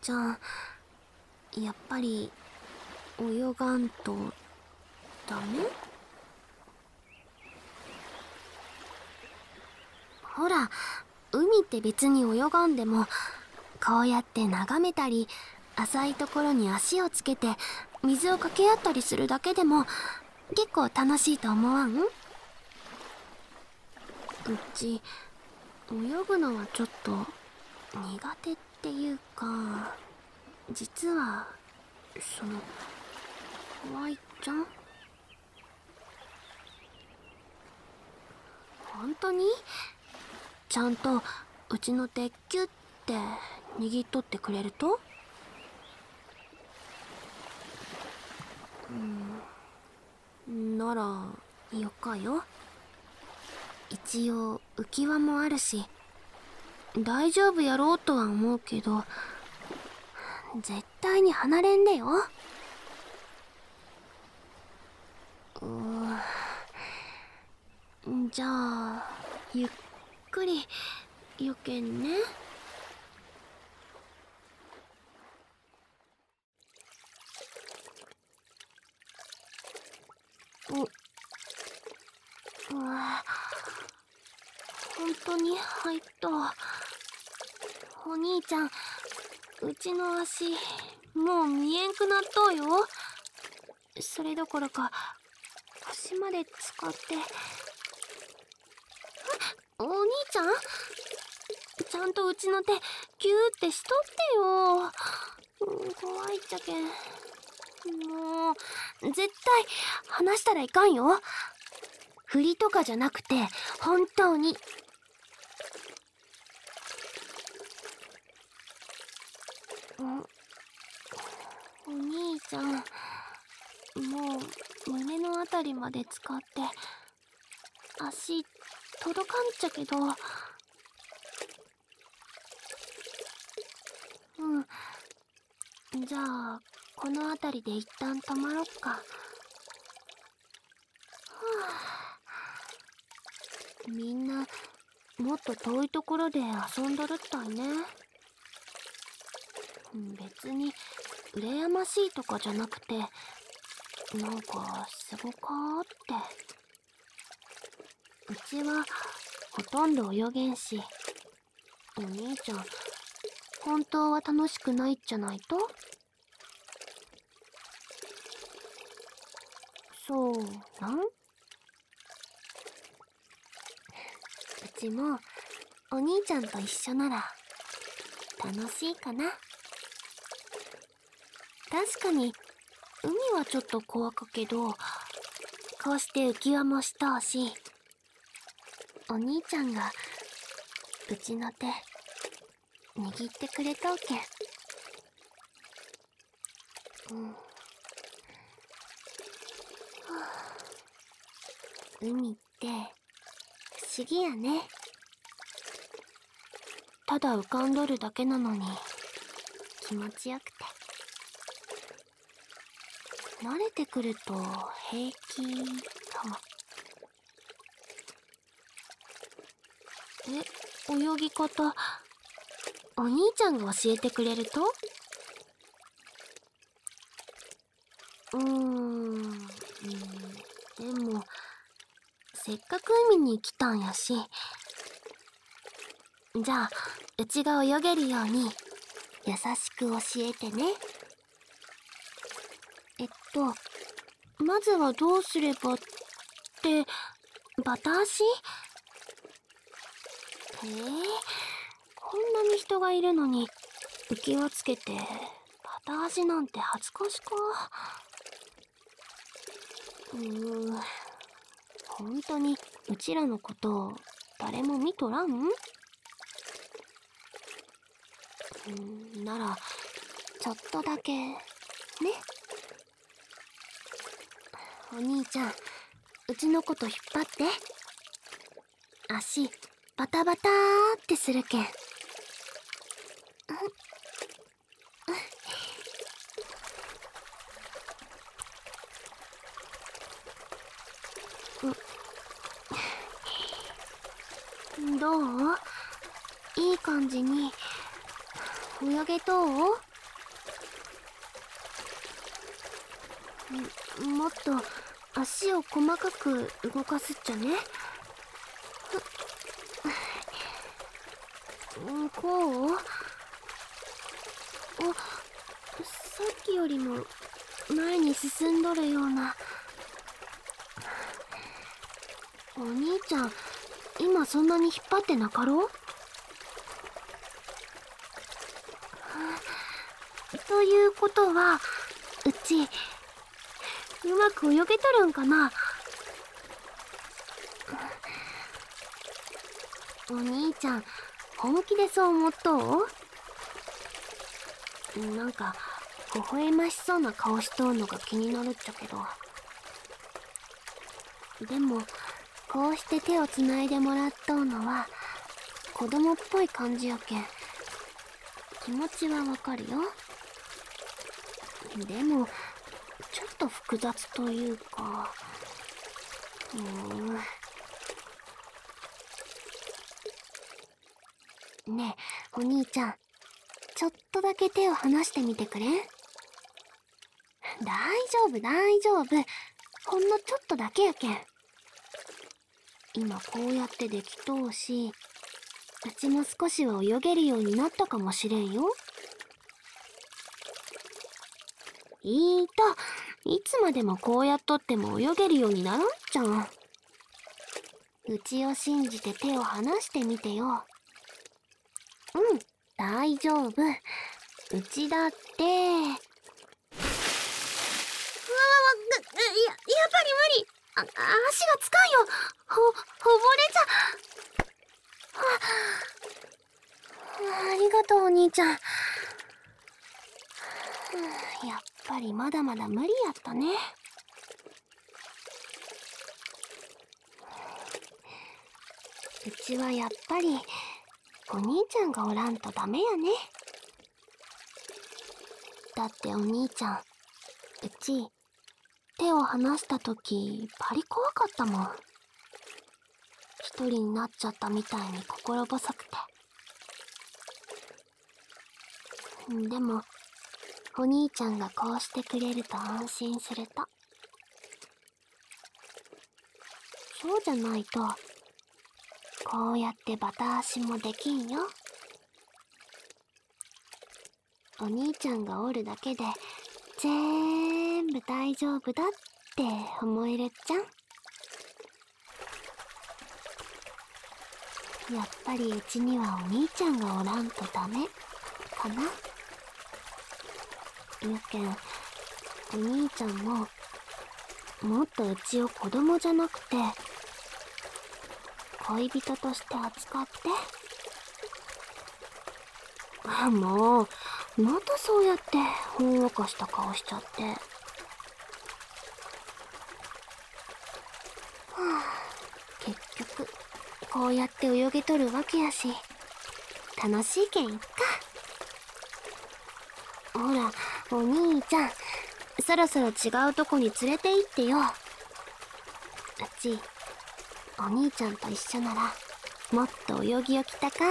ちゃん、やっぱり泳がんとダメ？ほら、海って別に泳がんでも、こうやって眺めたり、浅いところに足をつけて水をかけ合ったりするだけでも結構楽しいと思わん？うち泳ぐのはちょっと苦手っていうか、実は河合ちゃん、本当にちゃんとうちの手キュッて握っとってくれると？ならよかよ。一応浮き輪もあるし大丈夫やろうとは思うけど、絶対に離れんでよ。じゃあゆっくりよけんね。本当に入った。お兄ちゃん、うちの足もう見えんくなっとうよ。それどころか腰まで使って。お兄ちゃん、ちゃんとうちの手ギューってしとってよ。怖いっちゃけん。もう絶対離したらいかんよ。振りとかじゃなくて本当に。お兄ちゃん、もう胸のあたりまで使って足届かんっちゃけど。じゃあこのあたりで一旦止まろっか。みんなもっと遠いところで遊んどるったいね。別に羨ましいとかじゃなくて、なんかすごかーって。うちはほとんど泳げんし、お兄ちゃん本当は楽しくないっちゃないと？そうなん？うちもお兄ちゃんと一緒なら楽しいかな。確かに海はちょっと怖かけど、こうして浮き輪もしとうし、お兄ちゃんがうちの手握ってくれとうけん。海って不思議やね。ただ浮かんどるだけなのに気持ちよくて、慣れてくると平気かも。泳ぎ方お兄ちゃんが教えてくれると？でもせっかく海に来たんやし、じゃあうちが泳げるように優しく教えてね。まずはどうすればって、バタ足？こんなに人がいるのに浮き輪つけてバタ足なんて恥ずかしか。本当にうちらのこと誰も見とらん？ならちょっとだけね。お兄ちゃん、うちのこと引っ張って。足バタバターってするけん。どう？いい感じに泳げとう？ もっと足を細かく動かすっちゃね。こう？さっきよりも前に進んどるような。お兄ちゃん、今そんなに引っ張ってなかろう？ということは、うちうまく泳げとるんかな？お兄ちゃん、本気でそう思っとう？なんか微笑ましそうな顔しとうのが気になるっちゃけど。でもこうして手をつないでもらっとうのは子供っぽい感じやけん、気持ちはわかるよ。でもちょっと複雑というか。ねえ、お兄ちゃん、ちょっとだけ手を離してみてくれん？大丈夫、大丈夫。ほんのちょっとだけやけん。今こうやってできとうし、うちも少しは泳げるようになったかもしれんよ。いつまでもこうやっとっても泳げるようにならんじゃん。うちを信じて手を離してみてよ。大丈夫。うちだって。やっぱり無理。足がつかんよ。溺れちゃ。ありがとう、お兄ちゃん。やっぱりまだまだ無理やったね。うちはやっぱりお兄ちゃんがおらんとダメやね。だってお兄ちゃん、うち手を離した時バリ怖かったもん。一人になっちゃったみたいに心細くて。でもお兄ちゃんがこうしてくれると安心すると。そうじゃないとこうやってバタ足もできんよ。お兄ちゃんがおるだけで全部大丈夫だって思えるっちゃん。やっぱりうちにはお兄ちゃんがおらんとダメかな。やけん、お兄ちゃんももっとうちを子供じゃなくて恋人として扱って。もうまたそうやってほんわかした顔しちゃって。結局こうやって泳げとるわけやし楽しいけんいっか。ほらお兄ちゃん、そろそろ違うとこに連れて行ってよ。うちお兄ちゃんと一緒ならもっと泳ぎをきたか。